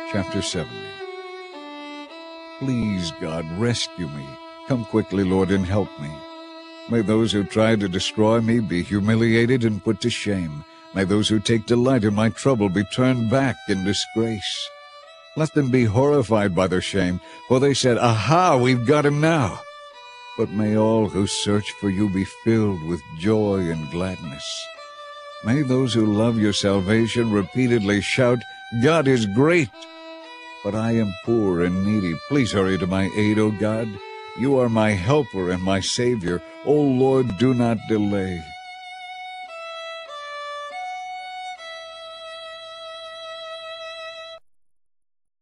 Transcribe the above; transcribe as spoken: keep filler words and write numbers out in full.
Chapter seventy. Please, God, rescue me. Come quickly, Lord, and help me. May those who try to destroy me be humiliated and put to shame. May those who take delight in my trouble be turned back in disgrace. Let them be horrified by their shame, for they said, "Aha, we've got him now." But may all who search for you be filled with joy and gladness. May those who love your salvation repeatedly shout, "God is great!" But I am poor and needy. Please hurry to my aid, O God. You are my helper and my Savior. O Lord, do not delay.